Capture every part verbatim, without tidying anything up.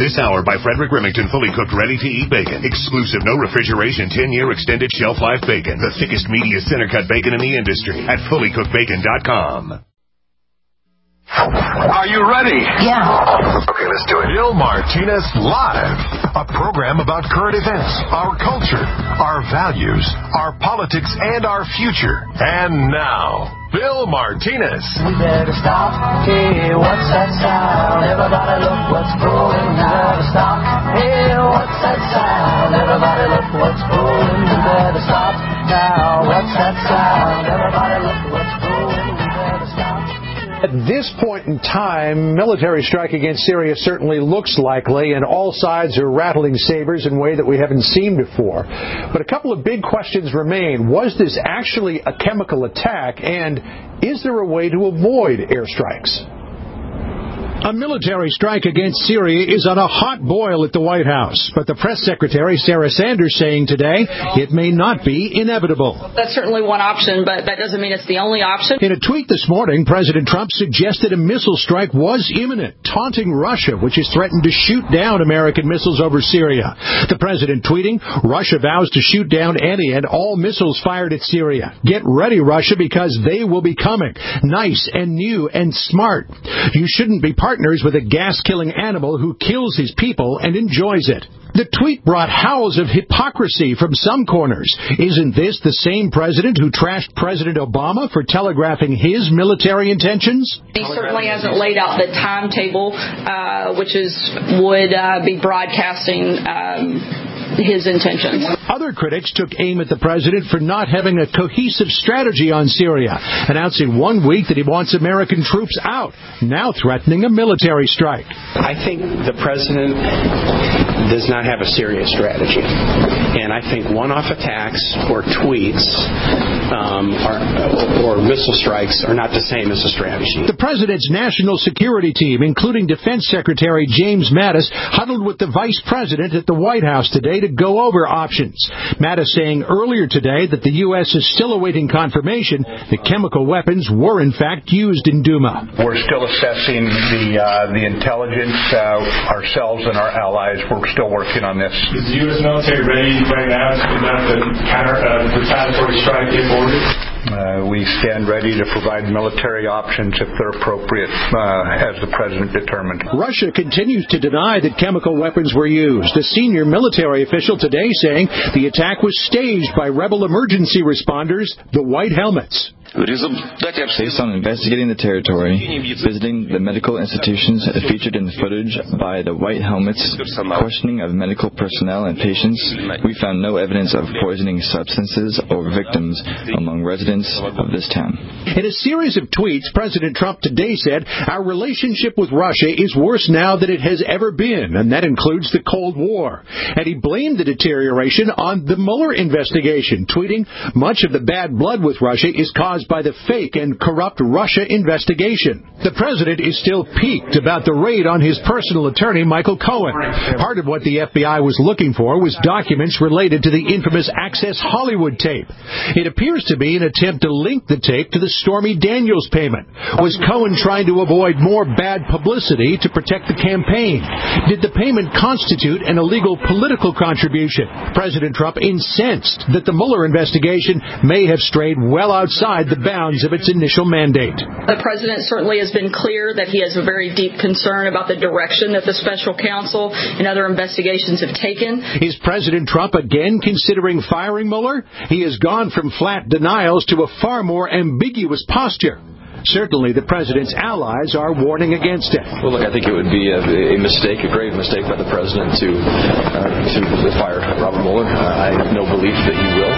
This hour by Frederick Remington, fully cooked, ready-to-eat bacon. Exclusive, no refrigeration, ten-year extended shelf life bacon. The thickest, meatiest center-cut bacon in the industry at fully cooked bacon dot com. Are you ready? Yeah. Okay, let's do it. Bill Martinez Live, a program about current events, our culture, our values, our politics, and our future. And now, Bill Martinez. We better stop. Hey, what's that sound? Everybody look what's going. We better stop. Hey, what's that sound? Everybody look what's going. We better stop now. What's that sound? Everybody look what's going. We better stop. At this point in time, military strike against Syria certainly looks likely, and all sides are rattling sabers in a way that we haven't seen before. But a couple of big questions remain. Was this actually a chemical attack, and is there a way to avoid airstrikes? A military strike against Syria is on a hot boil at the White House, but the press secretary, Sarah Sanders, saying today it may not be inevitable. That's certainly one option, but that doesn't mean it's the only option. In a tweet this morning, President Trump suggested a missile strike was imminent, taunting Russia, which has threatened to shoot down American missiles over Syria. The president tweeting, Russia vows to shoot down any and all missiles fired at Syria. Get ready, Russia, because they will be coming. Nice and new and smart. You shouldn't be part partners with a gas-killing animal who kills his people and enjoys it. The tweet brought howls of hypocrisy from some corners. Isn't this the same president who trashed President Obama for telegraphing his military intentions? He certainly hasn't laid out the timetable, uh, which is would uh, be broadcasting um, his intentions. Other critics took aim at the president for not having a cohesive strategy on Syria, announcing one week that he wants American troops out, now threatening a military strike. I think the president does not have a serious strategy. And I think one-off attacks or tweets um, are, or missile strikes are not the same as a strategy. The president's national security team, including Defense Secretary James Mattis, huddled with the vice president at the White House today to go over options. Mattis saying earlier today that the U S is still awaiting confirmation that chemical weapons were in fact used in Duma. We're still assessing the uh, the intelligence uh, ourselves and our allies. We're still working on this. Is the U S military ready right now to conduct a counter uh, retaliatory strike if ordered? Uh, we stand ready to provide military options if they're appropriate, uh, as the president determined. Russia continues to deny that chemical weapons were used. A senior military official today saying the attack was staged by rebel emergency responders, the White Helmets. Based on investigating the territory, visiting the medical institutions featured in the footage by the White Helmets, questioning of medical personnel and patients, we found no evidence of poisoning substances or victims among residents of this town. In a series of tweets, President Trump today said, our relationship with Russia is worse now than it has ever been, and that includes the Cold War. And he blamed the deterioration on the Mueller investigation, tweeting, much of the bad blood with Russia is caused by the fake and corrupt Russia investigation. The president is still piqued about the raid on his personal attorney, Michael Cohen. Part of what the F B I was looking for was documents related to the infamous Access Hollywood tape. It appears to be an attempt to link the tape to the Stormy Daniels payment. Was Cohen trying to avoid more bad publicity to protect the campaign? Did the payment constitute an illegal political contribution? President Trump incensed that the Mueller investigation may have strayed well outside the bounds of its initial mandate. The president certainly has been clear that he has a very deep concern about the direction that the special counsel and other investigations have taken. Is President Trump again considering firing Mueller? He has gone from flat denials to a far more ambiguous posture. Certainly, the president's allies are warning against it. Well, look, I think it would be a, a mistake, a grave mistake by the president to uh, to fire Robert Mueller. Uh, I have no belief that he will.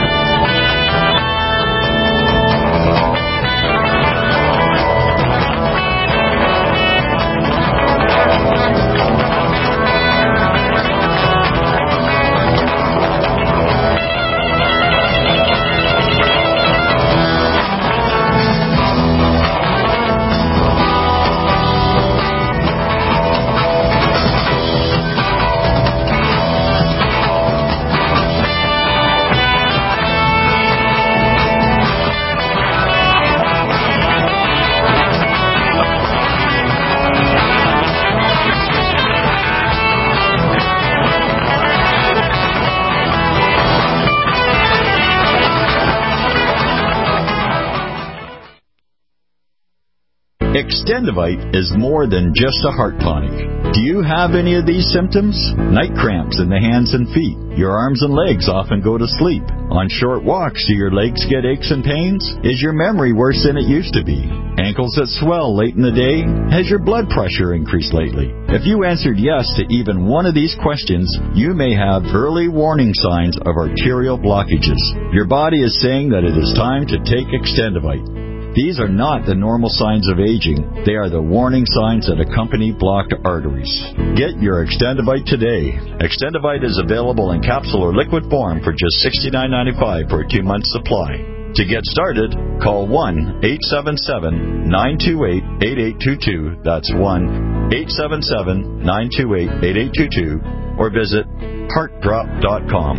Extendivite is more than just a heart tonic. Do you have any of these symptoms? Night cramps in the hands and feet. Your arms and legs often go to sleep. On short walks, do your legs get aches and pains? Is your memory worse than it used to be? Ankles that swell late in the day? Has your blood pressure increased lately? If you answered yes to even one of these questions, you may have early warning signs of arterial blockages. Your body is saying that it is time to take Extendivite. These are not the normal signs of aging. They are the warning signs that accompany blocked arteries. Get your Extendivite today. Extendivite is available in capsule or liquid form for just sixty-nine ninety-five for a two-month supply. To get started, call one eight seven seven, nine two eight, eight eight two two. That's one eight seven seven, nine two eight, eight eight two two. Or visit heart drop dot com.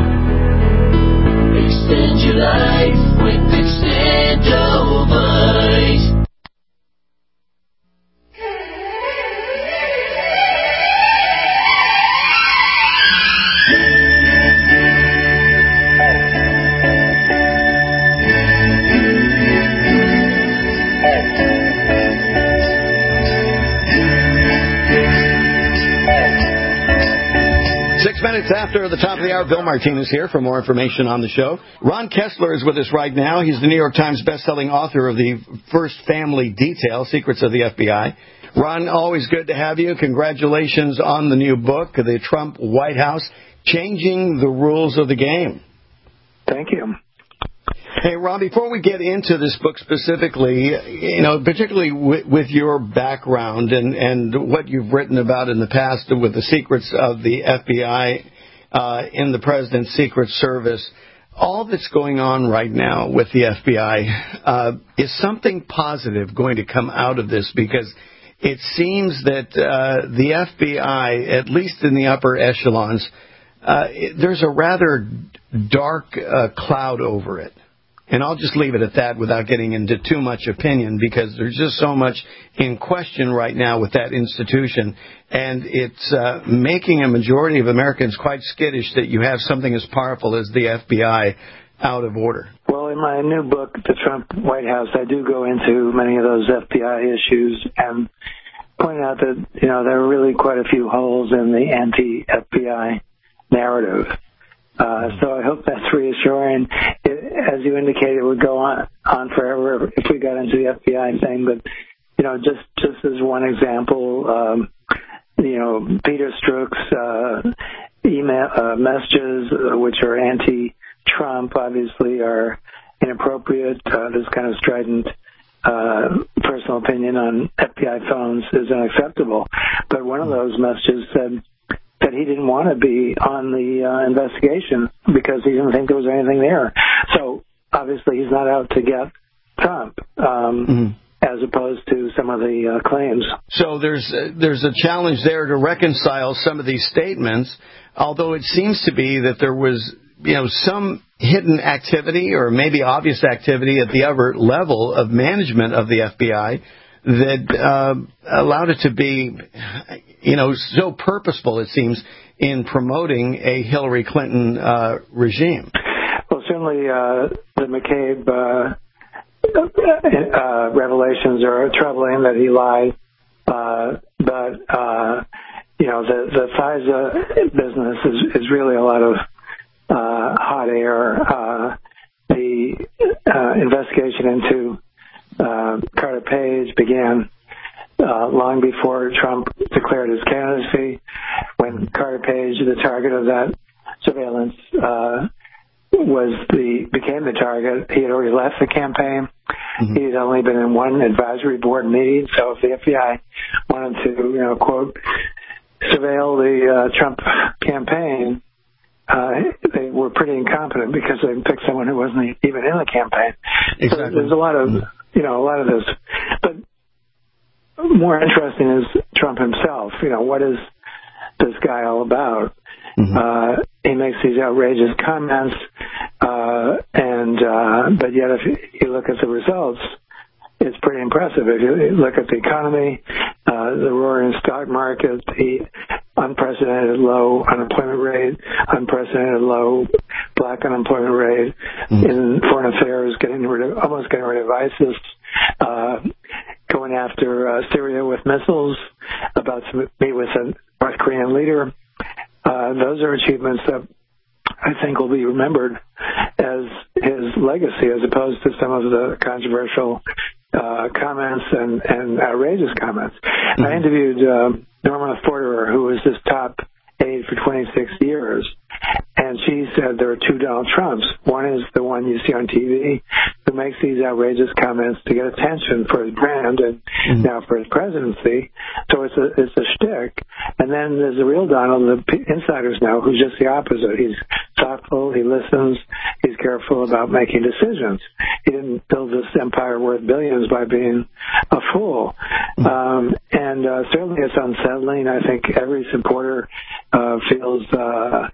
Extend your life with Extendivite. Six minutes after the top of the hour, Bill Martinez here for more information on the show. Ron Kessler is with us right now. He's the New York Times bestselling author of the First Family Detail, Secrets of the F B I. Ron, always good to have you. Congratulations on the new book, The Trump White House, Changing the Rules of the Game. Thank you. Hey, Ron, before we get into this book specifically, you know, particularly with, with your background and, and what you've written about in the past with the secrets of the F B I uh, in the President's Secret Service, all that's going on right now with the F B I, uh, is something positive going to come out of this? Because it seems that uh, the F B I, at least in the upper echelons, uh, it, there's a rather dark uh, cloud over it. And I'll just leave it at that without getting into too much opinion, because there's just so much in question right now with that institution. And it's uh, making a majority of Americans quite skittish that you have something as powerful as the F B I out of order. Well, in my new book, The Trump White House, I do go into many of those F B I issues and point out that, you know, there are really quite a few holes in the anti-F B I narrative. Uh, so I hope that's reassuring. It, as you indicated, it would go on, on forever if we got into the F B I thing. But, you know, just, just as one example, um, you know, Peter Strzok's uh, email uh, messages, uh, which are anti-Trump, obviously are inappropriate. Uh, this kind of strident uh, personal opinion on F B I phones is unacceptable. But one of those messages said that he didn't want to be on the uh, investigation because he didn't think there was anything there. So obviously he's not out to get Trump, um, mm-hmm. as opposed to some of the uh, claims. So there's uh, there's a challenge there to reconcile some of these statements, although it seems to be that there was, you know, some hidden activity or maybe obvious activity at the upper level of management of the F B I that uh, allowed it to be, you know, so purposeful, it seems, in promoting a Hillary Clinton uh, regime. Well, certainly uh, the McCabe uh, uh, revelations are troubling, that he lied. Uh, but, uh, you know, the, the FISA business is, is really a lot of uh, hot air. Uh, the uh, investigation into Uh, Carter Page began uh, long before Trump declared his candidacy. When Carter Page, the target of that surveillance, uh, was the became the target, he had already left the campaign. Mm-hmm. He had only been in one advisory board meeting. So if the F B I wanted to, you know, quote, surveil the uh, Trump campaign, uh, they were pretty incompetent because they picked someone who wasn't even in the campaign. Exactly. So there's a lot of You know, a lot of this. But more interesting is Trump himself. You know, what is this guy all about? Mm-hmm. Uh, he makes these outrageous comments, uh, and uh, but yet if you look at the results, it's pretty impressive. If you look at the economy, uh, the roaring stock market, the unprecedented low unemployment rate, unprecedented low black unemployment rate, mm-hmm. in foreign affairs, getting rid of, almost getting rid of ISIS, uh, going going after uh, Syria with missiles, about to meet with a North Korean leader. Uh, those are achievements that I think will be remembered as his legacy, as opposed to some of the controversial uh, comments and, and outrageous comments. Mm-hmm. I interviewed uh, Norma Forderer, who was his top aide for twenty-six years, and she said there are two Donald Trumps. One is the one you see on T V who makes these outrageous comments to get attention for his brand and mm-hmm. now for his presidency. So it's a it's a shtick. And then there's the real Donald, the p- insiders know, who's just the opposite. He's thoughtful, he listens, he's careful about making decisions. He didn't build this empire worth billions by being a fool. Mm-hmm. Um, and uh, certainly it's unsettling. I think every supporter uh, feels, uh,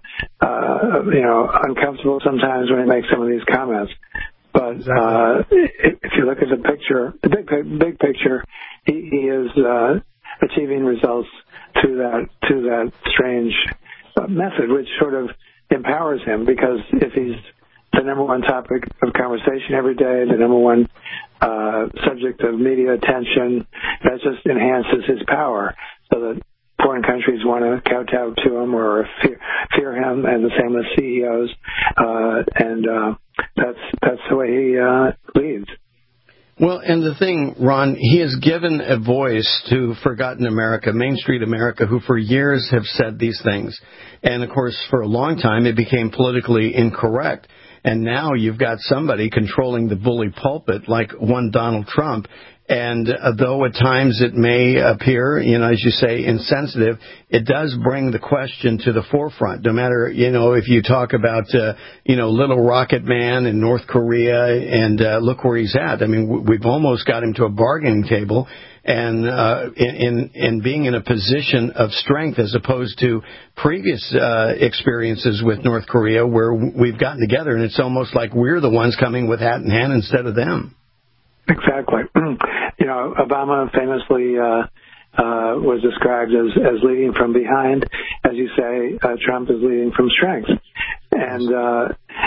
uh, you know, uncomfortable sometimes when he makes some of these comments. But uh, if you look at the picture, the big big picture, he, he is uh, achieving results through that through that strange uh, method, which sort of empowers him, because if he's the number one topic of conversation every day, the number one uh, subject of media attention, that just enhances his power, so that foreign countries want to kowtow to him or fear, fear him, and the same with C E Os, uh, and uh, that's that's the way he uh, leads. Well, and the thing, Ron, he has given a voice to Forgotten America, Main Street America, who for years have said these things. And, of course, for a long time it became politically incorrect. And now you've got somebody controlling the bully pulpit like one Donald Trump. And uh, though at times it may appear, you know, as you say, insensitive, it does bring the question to the forefront. No matter, you know, if you talk about, uh, you know, Little Rocket Man in North Korea, and uh, look where he's at. I mean, we've almost got him to a bargaining table, and uh, in, in in being in a position of strength, as opposed to previous uh, experiences with North Korea, where we've gotten together and it's almost like we're the ones coming with hat in hand instead of them. Exactly. You know, Obama famously uh, uh, was described as, as leading from behind. As you say, uh, Trump is leading from strength. And uh,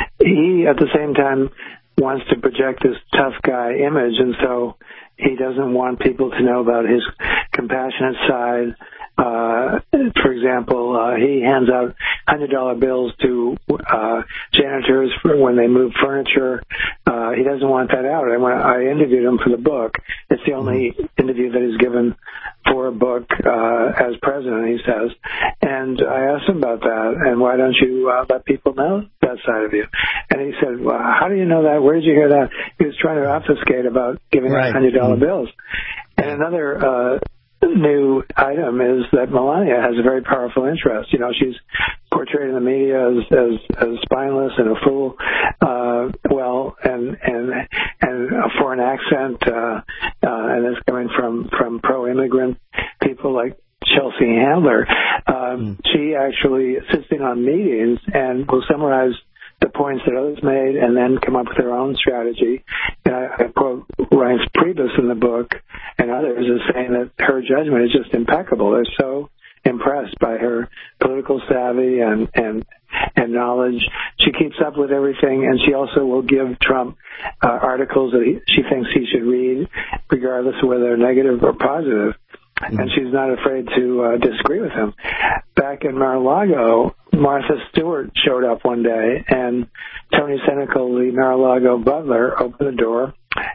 he, at the same time, wants to project this tough guy image, and so he doesn't want people to know about his compassionate side. Uh, for example, uh, he hands out one hundred dollar bills to uh, janitors for when they move furniture. Uh, he doesn't want that out. And when I interviewed him for the book, it's the only interview that he's given for a book uh, as president, he says. And I asked him about that, and why don't you uh, let people know that side of you? And he said, well, how do you know that? Where did you hear that? He was trying to obfuscate about giving out right. one hundred dollar bills. And another uh, new item is that Melania has a very powerful interest. You know, she's portrayed in the media as as, as spineless and a fool. Uh, well, and and and a foreign accent, uh, uh, and it's coming from from pro-immigrant people like Chelsea Handler. Um, mm. She actually sits in on meetings and will summarize the points that others made and then come up with their own strategy. And I, I quote Reince Priebus in the book and others as saying that her judgment is just impeccable. They're so impressed by her political savvy and, and, and knowledge. She keeps up with everything, and she also will give Trump uh, articles that he, she thinks he should read, regardless of whether they're negative or positive. Mm-hmm. And she's not afraid to uh, disagree with him. Back in Mar-a-Lago, Martha Stewart showed up one day, and Tony Senecal, the Mar-a-Lago butler, opened the door,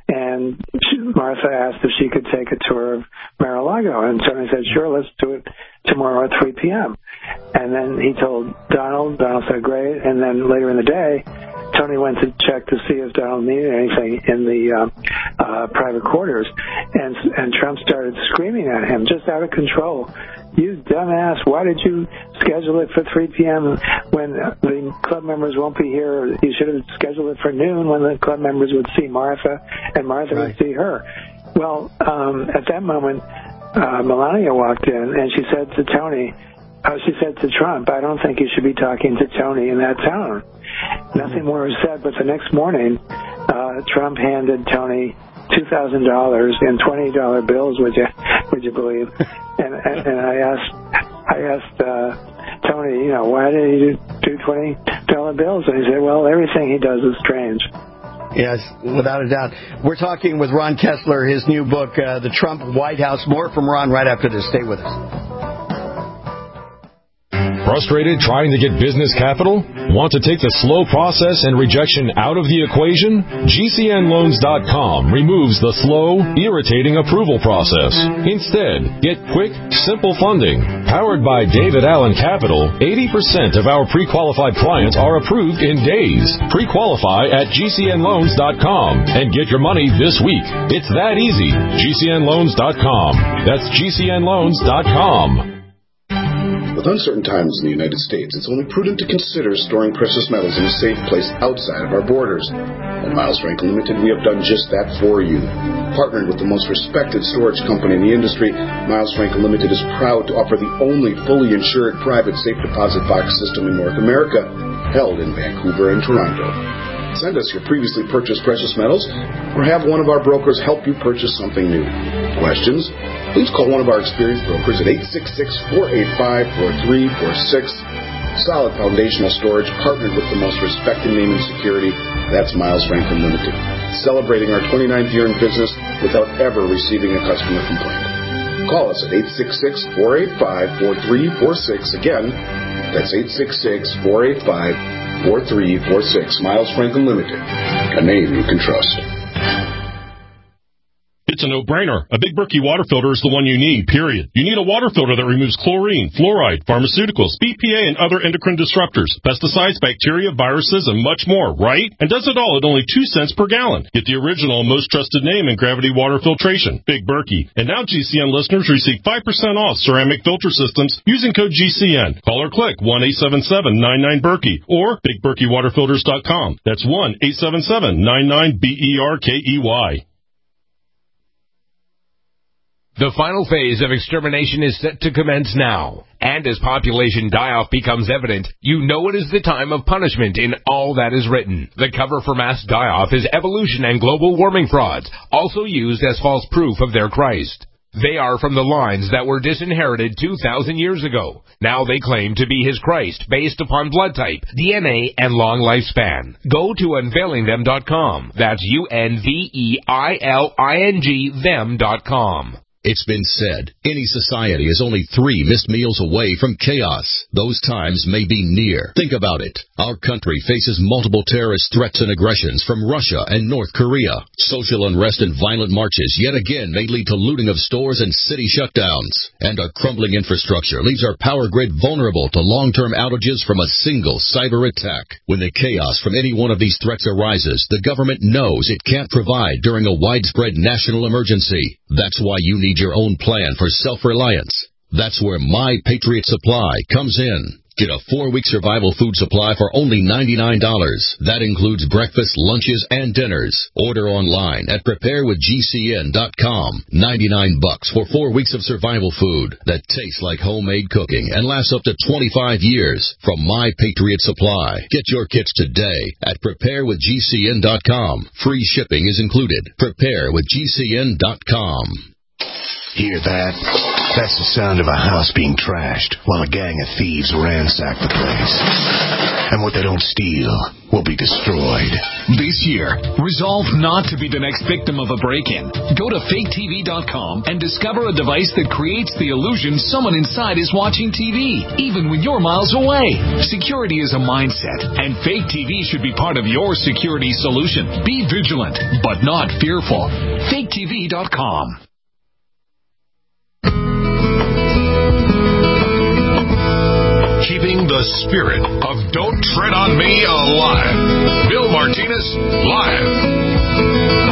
and she, Martha asked if she could take a tour of Mar-a-Lago. And Tony said, sure, let's do it tomorrow at three p.m. And then he told Donald. Donald said, great. And then later in the day, Tony went to check to see if Donald needed anything in the uh, uh, private quarters, and and Trump started screaming at him, just out of control. You dumbass, why did you schedule it for three p.m. when the club members won't be here? You should have scheduled it for noon when the club members would see Martha, and Martha right. would see her. Well, um, at that moment, uh, Melania walked in, and she said to Tony, uh, she said to Trump, I don't think you should be talking to Tony in that tone. Nothing more was said, but the next morning, uh, Trump handed Tony two thousand dollars in twenty dollar bills, would you, would you believe? And, and, and I asked, I asked, uh, Tony, you know, why did he do, do twenty dollar bills? And he said, well, everything he does is strange. Yes, without a doubt. We're talking with Ron Kessler, his new book, uh, The Trump White House. More from Ron right after this. Stay with us. Frustrated trying to get business capital? Want to take the slow process and rejection out of the equation? G C N loans dot com removes the slow, irritating approval process. Instead, get quick, simple funding. Powered by David Allen Capital, eighty percent of our pre-qualified clients are approved in days. Pre-qualify at G C N loans dot com and get your money this week. It's that easy. G C N loans dot com. That's G C N loans dot com. With uncertain times in the United States, it's only prudent to consider storing precious metals in a safe place outside of our borders. At Miles Franklin Limited, we have done just that for you. Partnered with the most respected storage company in the industry, Miles Franklin Limited is proud to offer the only fully insured private safe deposit box system in North America, held in Vancouver and Toronto. Send us your previously purchased precious metals or have one of our brokers help you purchase something new. Questions? Please call one of our experienced brokers at eight six six, four eight five, four three four six. Solid foundational storage partnered with the most respected name in security. That's Miles Franklin Limited. Celebrating our twenty-ninth year in business without ever receiving a customer complaint. Call us at eight six six, four eight five, four three four six. Again, that's eight six six, four eight five, four three four six. Miles Franklin Limited, a name you can trust. It's a no-brainer. A Big Berkey water filter is the one you need, period. You need a water filter that removes chlorine, fluoride, pharmaceuticals, B P A, and other endocrine disruptors, pesticides, bacteria, viruses, and much more, right? And does it all at only two cents per gallon. Get the original, most trusted name in gravity water filtration, Big Berkey. And now G C N listeners receive five percent off ceramic filter systems using code G C N. Call or click one eight seven seven, nine nine, Berkey or big berkey water filters dot com. That's one eight seven seven, nine nine, B E R K E Y. The final phase of extermination is set to commence now. And as population die-off becomes evident, you know it is the time of punishment in all that is written. The cover for mass die-off is evolution and global warming frauds, also used as false proof of their Christ. They are from the lines that were disinherited two thousand years ago. Now they claim to be his Christ based upon blood type, D N A, and long lifespan. Go to unveiling them dot com. That's U N V E I L I N G them dot com. It's been said, any society is only three missed meals away from chaos. Those times may be near. Think about it. Our country faces multiple terrorist threats and aggressions from Russia and North Korea. Social unrest and violent marches yet again may lead to looting of stores and city shutdowns. And our crumbling infrastructure leaves our power grid vulnerable to long-term outages from a single cyber attack. When the chaos from any one of these threats arises, the government knows it can't provide during a widespread national emergency. That's why you need your own plan for self-reliance. That's where My Patriot Supply comes in. Get a four-week survival food supply for only ninety-nine dollars. That includes breakfast, lunches, and dinners. Order online at prepare with G C N dot com. ninety-nine bucks for four weeks of survival food that tastes like homemade cooking and lasts up to twenty-five years from My Patriot Supply. Get your kits today at prepare with G C N dot com. Free shipping is included. prepare with G C N dot com. Hear that? That's the sound of a house being trashed while a gang of thieves ransack the place. And what they don't steal will be destroyed. This year, resolve not to be the next victim of a break-in. Go to fake T V dot com and discover a device that creates the illusion someone inside is watching T V, even when you're miles away. Security is a mindset, and Fake T V should be part of your security solution. Be vigilant, but not fearful. fake T V dot com. Keeping the spirit of Don't Tread on Me alive. Bill Martinez, live.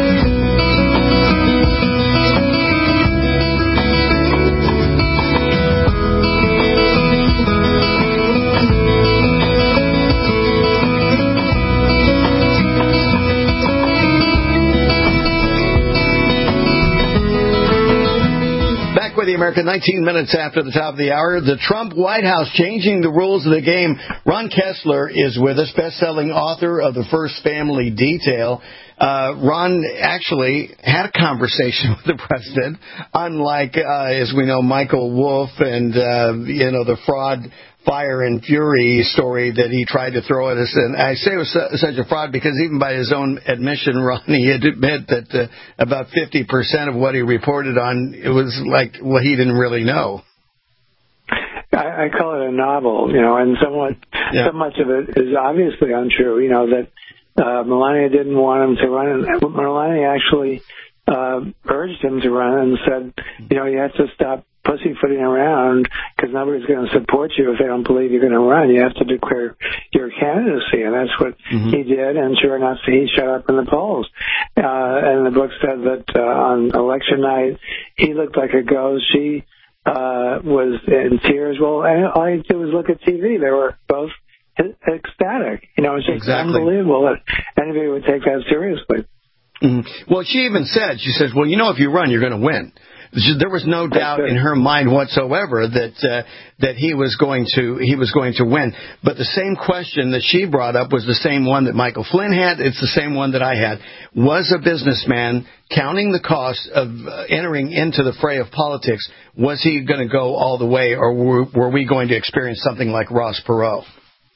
The American, nineteen minutes after the top of the hour. The Trump White House changing the rules of the game. Ron Kessler is with us, best-selling author of The First Family Detail. Uh, Ron actually had a conversation with the president, unlike, uh, as we know, Michael Wolff and, uh, you know, the fraud fire and fury story that he tried to throw at us. And I say it was su- such a fraud because even by his own admission, Ronnie had admit that uh, about fifty percent of what he reported on, it was like, well, he didn't really know. I, I call it a novel, you know, and somewhat, yeah. so much of it is obviously untrue, you know, that uh, Melania didn't want him to run. And Melania actually uh, urged him to run and said, you know, you have to stop pussyfooting around because nobody's going to support you if they don't believe you're going to run. You have to declare your candidacy, and that's what mm-hmm. he did. And sure enough, he shut up in the polls. Uh, and the book said that uh, on election night, he looked like a ghost. She uh, was in tears. Well, and all he did was look at T V. They were both ecstatic. You know, it's just exactly. unbelievable that anybody would take that seriously. Mm-hmm. Well, she even said, she says, well, you know, if you run, you're going to win. There was no doubt in her mind whatsoever that uh, that he was going to he was going to win. But the same question that she brought up was the same one that Michael Flynn had. It's the same one that I had. Was a businessman counting the cost of uh, entering into the fray of politics? Was he going to go all the way, or were, were we going to experience something like Ross Perot?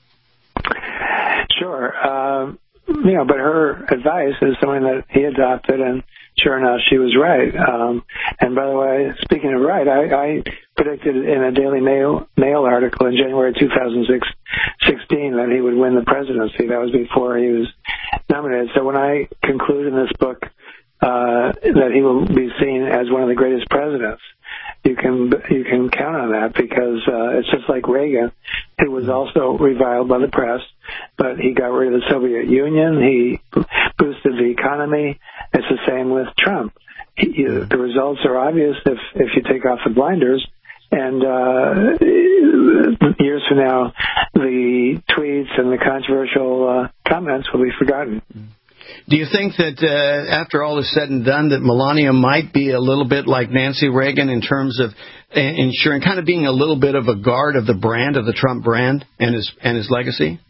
Sure. Uh, you know, but her advice is something that he adopted, and sure enough, she was right. Um, and by the way, speaking of right, I, I predicted in a Daily Mail, Mail article in January two thousand sixteen that he would win the presidency. That was before he was nominated. So when I conclude in this book uh, that he will be seen as one of the greatest presidents, you can you can count on that, because uh, it's just like Reagan, who was also reviled by the press, but he got rid of the Soviet Union. He boosted the economy. It's the same with Trump. He, the results are obvious if if you take off the blinders. And uh, years from now, the tweets and the controversial uh, comments will be forgotten. Do you think that uh, after all is said and done, that Melania might be a little bit like Nancy Reagan in terms of ensuring, kind of being a little bit of a guard of the brand, of the Trump brand and his and his legacy?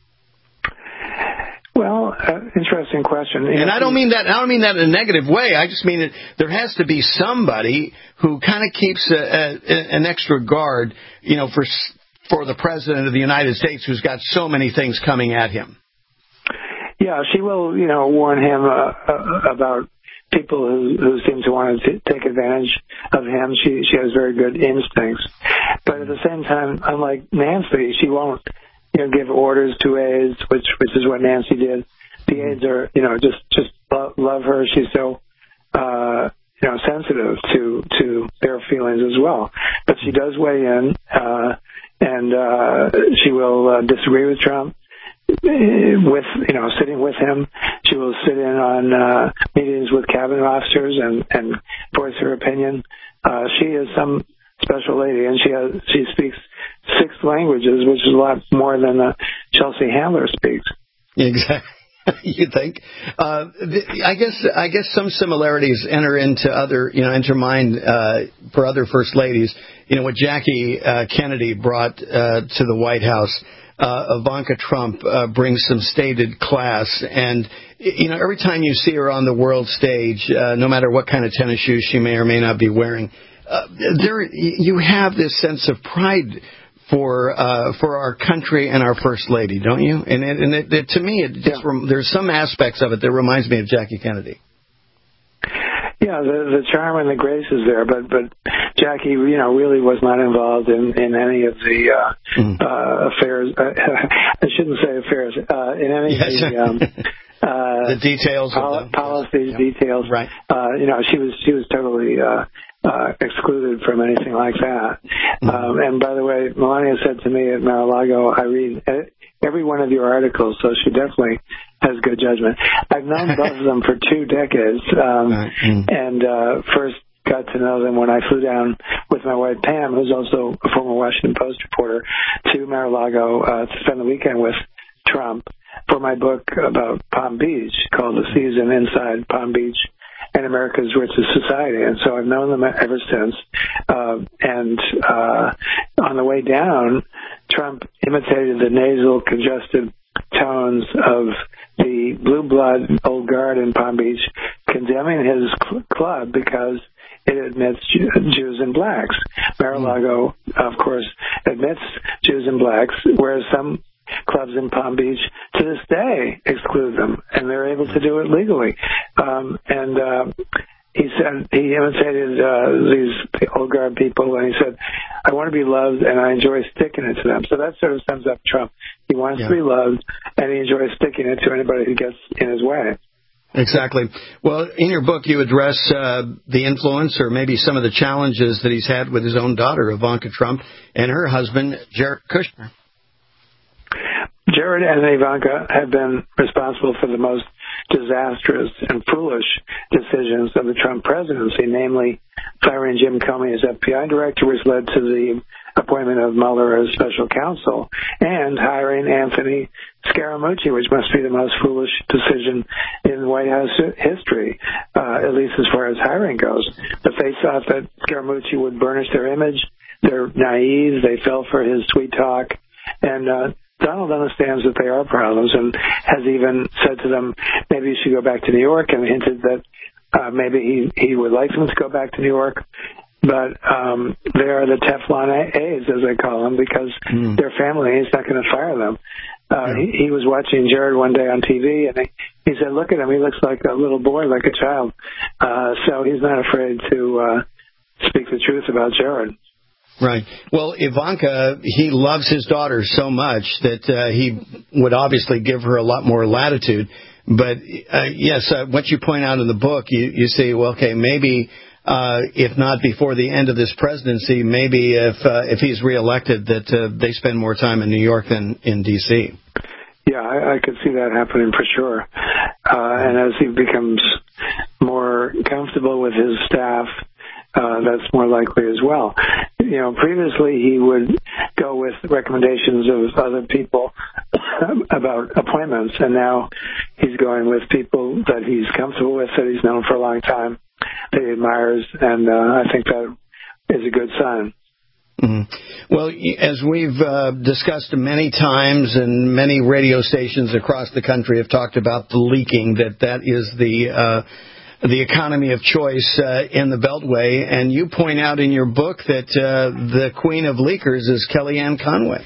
Well, uh, interesting question. And I don't mean that. I don't mean that in a negative way. I just mean that there has to be somebody who kind of keeps a, a, an extra guard, you know, for for the president of the United States, who's got so many things coming at him. Yeah, she will, you know, warn him uh, uh, about people who, who seem to want to t- take advantage of him. She she has very good instincts, but at the same time, unlike Nancy, she won't, you know, give orders to aides, which which is what Nancy did. The aides are, you know, just just love, love her. She's so, uh, you know, sensitive to to their feelings as well. But she does weigh in, uh, and uh, she will uh, disagree with Trump. With, you know, sitting with him. She will sit in on uh, meetings with cabinet officers and, and voice her opinion. Uh, she is some special lady, and she has, she speaks six languages, which is a lot more than uh, Chelsea Handler speaks. Exactly. You think? Uh, I guess I guess some similarities enter into other, you know, enter mind uh, for other first ladies. You know, what Jackie uh, Kennedy brought uh, to the White House. Uh, Ivanka Trump uh, brings some stated class, and you know, every time you see her on the world stage, uh, no matter what kind of tennis shoes she may or may not be wearing, uh, there you have this sense of pride for uh, for our country and our first lady, don't you? And, it, and it, it, to me, it just yeah. rem- there's some aspects of it that reminds me of Jackie Kennedy. Yeah, the the charm and the grace is there, but but Jackie, you know, really was not involved in, in any of the uh, mm. uh, affairs. Uh, I shouldn't say affairs. Uh, in any yes. of the um, uh, the details, pol- of the, policies, yeah. details. Right. Uh, you know, she was she was totally uh, uh, excluded from anything like that. Mm. Um, and by the way, Melania said to me at Mar-a-Lago, I read every one of your articles, so she definitely has good judgment. I've known both of them for two decades, um, mm. and uh, first got to know them when I flew down with my wife Pam, who's also a former Washington Post reporter, to Mar-a-Lago uh, to spend the weekend with Trump for my book about Palm Beach called The Season Inside Palm Beach and America's Richest Society. And so I've known them ever since. Uh, and uh, on the way down, Trump imitated the nasal, congested tones of the blue blood old guard in Palm Beach, condemning his cl- club because it admits Jews and blacks. Mar-a-Lago, of course, admits Jews and blacks, whereas some clubs in Palm Beach to this day exclude them, and they're able to do it legally. Um, and uh, he said he imitated uh, these old guard people, and he said, "I want to be loved, and I enjoy sticking it to them." So that sort of sums up Trump. He wants yeah. to be loved, and he enjoys sticking it to anybody who gets in his way. Exactly. Well, in your book, you address uh, the influence or maybe some of the challenges that he's had with his own daughter, Ivanka Trump, and her husband, Jared Kushner. Jared and Ivanka have been responsible for the most disastrous and foolish decisions of the Trump presidency, namely firing Jim Comey as F B I director, which led to the appointment of Mueller as special counsel, and hiring Anthony Scaramucci, which must be the most foolish decision in White House history, uh, at least as far as hiring goes. But they thought that Scaramucci would burnish their image. They're naive. They fell for his sweet talk. And uh, Donald understands that they are problems and has even said to them, maybe you should go back to New York, and hinted that uh, maybe he, he would like them to go back to New York. But um, they are the Teflon A's, as they call them, because mm. their family, he's not going to fire them. Uh, yeah. he, he was watching Jared one day on T V, and he, he said, look at him, he looks like a little boy, like a child. Uh, so he's not afraid to uh, speak the truth about Jared. Right. Well, Ivanka, he loves his daughter so much that uh, he would obviously give her a lot more latitude. But, uh, yes, uh, what you point out in the book, you, you say, well, okay, maybe uh, if not before the end of this presidency, maybe if uh, if he's reelected, that uh, they spend more time in New York than in D C Yeah, I, I could see that happening for sure. Uh, and as he becomes more comfortable with his staff, Uh, that's more likely as well. You know, previously he would go with recommendations of other people about appointments, and now he's going with people that he's comfortable with, that he's known for a long time, that he admires, and uh, I think that is a good sign. Mm-hmm. Well, as we've uh, discussed many times, and many radio stations across the country have talked about the leaking, that that is the uh, the economy of choice uh, in the Beltway, and you point out in your book that uh, the queen of leakers is Kellyanne Conway.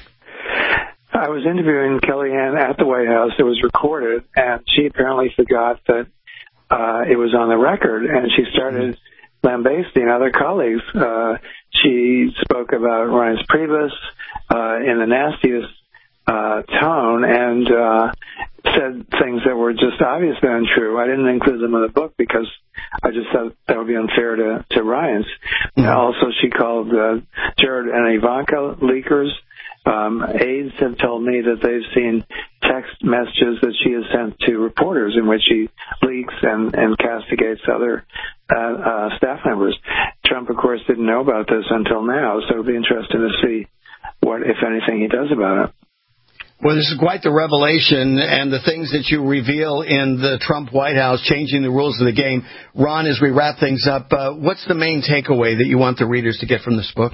I was interviewing Kellyanne at the White House. It was recorded, and she apparently forgot that uh, it was on the record, and she started lambasting other colleagues. Uh, she spoke about Reince Priebus uh, in the nastiest uh, tone, and uh, said things that were just obviously untrue. I didn't include them in the book because I just thought that would be unfair to, to Reince. Mm-hmm. Also, she called uh, Jared and Ivanka leakers. Um, aides have told me that they've seen text messages that she has sent to reporters in which she leaks and, and castigates other uh, uh, staff members. Trump, of course, didn't know about this until now, so it'll be interesting to see what, if anything, he does about it. Well, this is quite the revelation, and the things that you reveal in the Trump White House, changing the rules of the game. Ron, as we wrap things up, uh, what's the main takeaway that you want the readers to get from this book?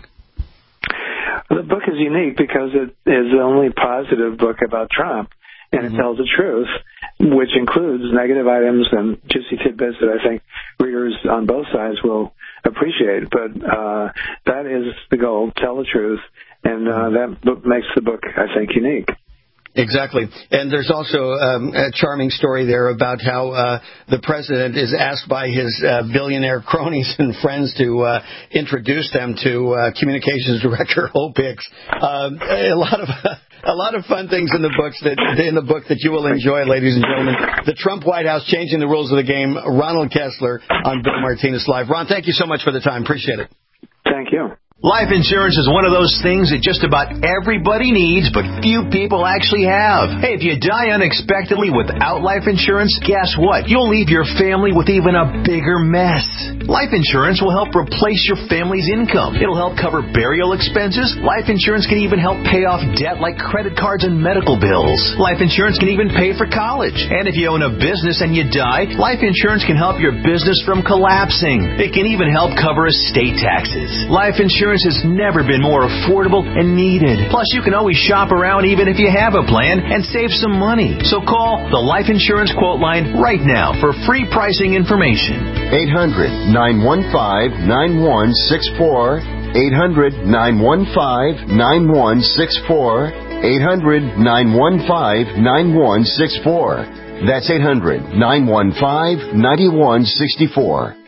The book is unique because it is the only positive book about Trump, and mm-hmm. it tells the truth, which includes negative items and juicy tidbits that I think readers on both sides will appreciate. But uh, that is the goal, tell the truth, and uh, that book makes the book, I think, unique. Exactly. And there's also um, a charming story there about how uh, the president is asked by his uh, billionaire cronies and friends to uh, introduce them to uh, communications director Hope Hicks. Um, a lot of a lot of fun things in the books that in the book that you will enjoy, ladies and gentlemen. The Trump White House, Changing the Rules of the Game. Ronald Kessler on Bill Martinez Live. Ron, thank you so much for the time. Appreciate it. Thank you. Life insurance is one of those things that just about everybody needs, but few people actually have. Hey, if you die unexpectedly without life insurance, guess what? You'll leave your family with even a bigger mess. Life insurance will help replace your family's income. It'll help cover burial expenses. Life insurance can even help pay off debt like credit cards and medical bills. Life insurance can even pay for college. And if you own a business and you die, life insurance can help your business from collapsing. It can even help cover estate taxes. Life insurance insurance has never been more affordable and needed. Plus, you can always shop around even if you have a plan and save some money. So call the Life Insurance Quote Line right now for free pricing information. eight hundred, nine one five, nine one six four. eight hundred, nine one five, nine one six four. eight hundred, nine one five, nine one six four. That's eight hundred, nine one five, nine one six four.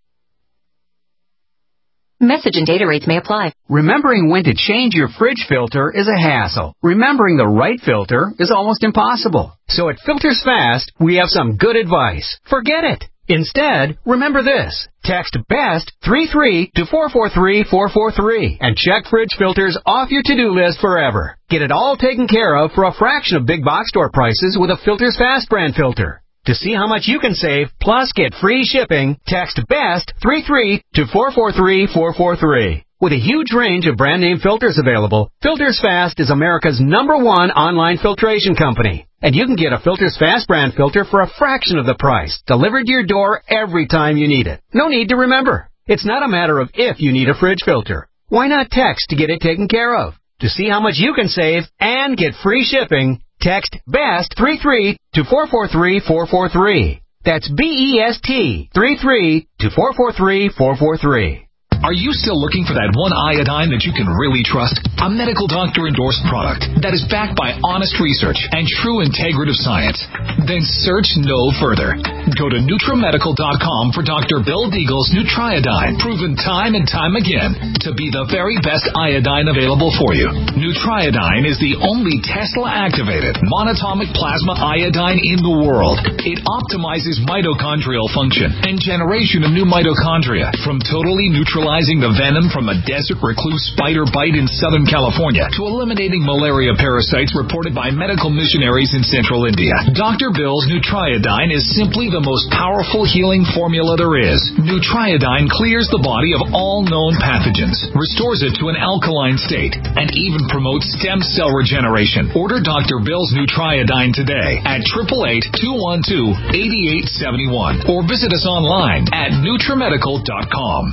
Message and data rates may apply. Remembering when to change your fridge filter is a hassle. Remembering the right filter is almost impossible. So at Filters Fast, we have some good advice. Forget it. Instead, remember this. Text BEST three three to four four three four four three and check fridge filters off your to-do list forever. Get it all taken care of for a fraction of big box store prices with a Filters Fast brand filter. To see how much you can save, plus get free shipping, text BEST three three to four four three four four three. With a huge range of brand name filters available, Filters Fast is America's number one online filtration company. And you can get a Filters Fast brand filter for a fraction of the price, delivered to your door every time you need it. No need to remember. It's not a matter of if you need a fridge filter. Why not text to get it taken care of? To see how much you can save and get free shipping, text BEST three three to four four three four four three. That's B E S T three three to four four three four four three. Are you still looking for that one iodine that you can really trust? A medical doctor-endorsed product that is backed by honest research and true integrative science? Then search no further. Go to Nutramedical dot com for Doctor Bill Deagle's Nutriodine, proven time and time again to be the very best iodine available for you. Nutriodine is the only Tesla-activated monatomic plasma iodine in the world. It optimizes mitochondrial function and generation of new mitochondria from totally neutralizing the venom from a desert recluse spider bite in Southern California to eliminating malaria parasites reported by medical missionaries in central India. Doctor Bill's Nutriodine is simply the most powerful healing formula there is. Nutriodine clears the body of all known pathogens, restores it to an alkaline state, and even promotes stem cell regeneration. Order Doctor Bill's Nutriodine today at eight eight eight, two one two, eight eight seven one or visit us online at Nutramedical dot com.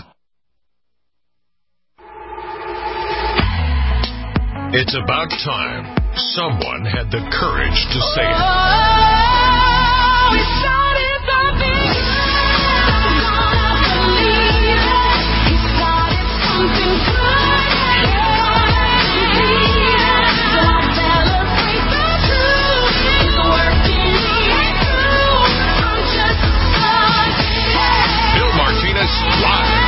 It's about time someone had the courage to say it. Bill Martinez live.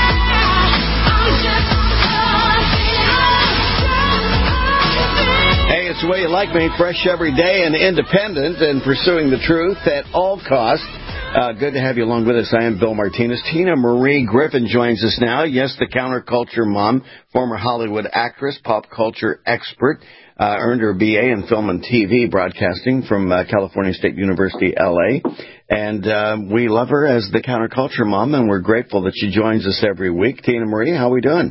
Hey, it's the way you like me, fresh every day and independent and pursuing the truth at all costs. Uh, good to have you along with us. I am Bill Martinez. Tina Marie Griffin joins us now. Yes, the counterculture mom, former Hollywood actress, pop culture expert, uh, earned her B A in film and T V broadcasting from uh, California State University, L A. And uh, we love her as the counterculture mom, and we're grateful that she joins us every week. Tina Marie, how are we doing?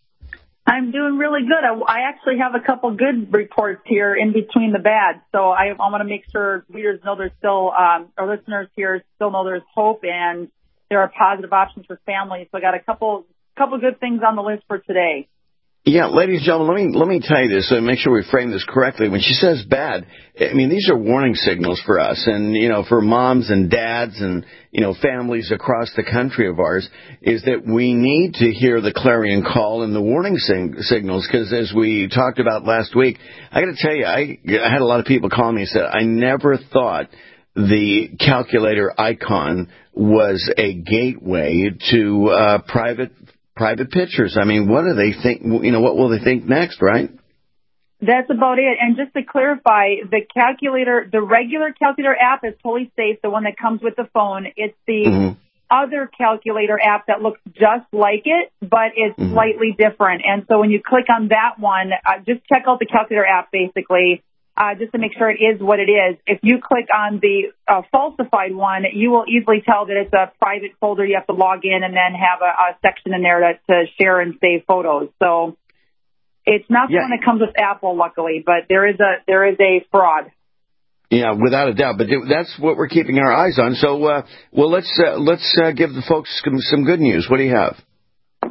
I'm doing really good. I, I actually have a couple good reports here in between the bad. So I, I want to make sure readers know there's still, um, our listeners here still know there's hope and there are positive options for families. So I got a couple, couple good things on the list for today. Yeah, ladies and gentlemen, let me let me tell you this and make sure we frame this correctly. When she says bad, I mean, these are warning signals for us and, you know, for moms and dads and, you know, families across the country of ours, is that we need to hear the clarion call and the warning sing- signals because as we talked about last week, I got to tell you, I, I had a lot of people call me and said, I never thought the calculator icon was a gateway to uh, private private pictures. I mean, what do they think, you know, what will they think next, right? That's about it. And just to clarify, the calculator, the regular calculator app is totally safe, the one that comes with the phone. It's the mm-hmm. other calculator app that looks just like it, but it's mm-hmm. slightly different. And so when you click on that one, uh, just check out the calculator app, basically, uh, just to make sure it is what it is. If you click on the uh, falsified one, you will easily tell that it's a private folder. You have to log in and then have a, a section in there to, to share and save photos. So it's not the yeah. one that comes with Apple, luckily, but there is a there is a fraud. Yeah, without a doubt. But that's what we're keeping our eyes on. So, uh, well, let's uh, let's uh, give the folks some, some good news. What do you have?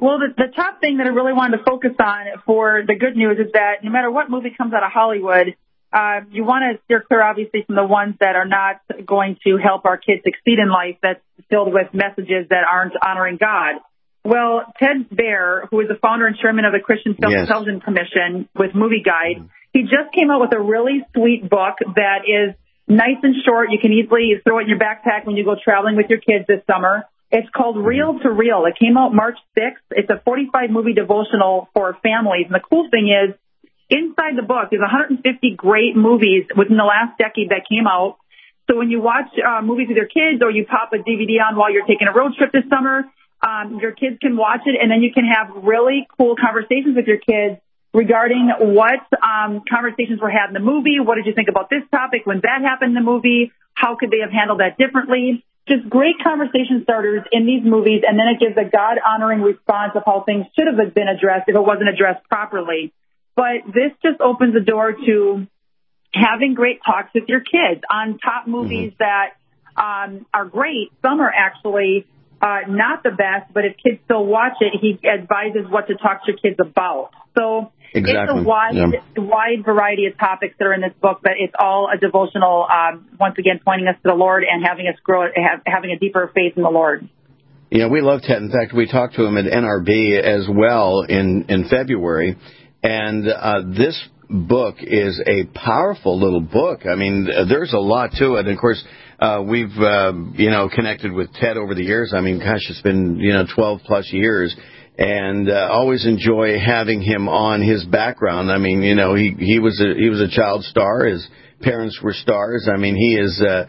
Well, the, the top thing that I really wanted to focus on for the good news is that no matter what movie comes out of Hollywood, uh, you want to steer clear, obviously, from the ones that are not going to help our kids succeed in life, that's filled with messages that aren't honoring God. Well, Ted Baer, who is the founder and chairman of the Christian Film Yes. Television Commission with Movie Guide, he just came out with a really sweet book that is nice and short. You can easily throw it in your backpack when you go traveling with your kids this summer. It's called Real to Real. It came out March sixth. It's a forty-five movie devotional for families. And the cool thing is, inside the book, there's one hundred fifty great movies within the last decade that came out. So when you watch uh, movies with your kids or you pop a D V D on while you're taking a road trip this summer, um, your kids can watch it, and then you can have really cool conversations with your kids regarding what um, conversations were had in the movie. What did you think about this topic when that happened in the movie? How could they have handled that differently? Just great conversation starters in these movies, and then it gives a God-honoring response of how things should have been addressed if it wasn't addressed properly. But this just opens the door to having great talks with your kids on top movies mm-hmm. that um, are great. Some are actually uh, not the best, but if kids still watch it, he advises what to talk to your kids about. So exactly. It's a wide, yeah. wide variety of topics that are in this book, but it's all a devotional, um, once again, pointing us to the Lord and having us grow, have, having a deeper faith in the Lord. Yeah, we love Ted. In fact, we talked to him at N R B as well in, in February. And uh, this book is a powerful little book. I mean, there's a lot to it. And, of course, uh, we've, uh, you know, connected with Ted over the years. I mean, gosh, it's been, you know, twelve plus years. And uh, always enjoy having him on. His background. I mean, you know, he, he was a he was a child star. His parents were stars. I mean, he is uh,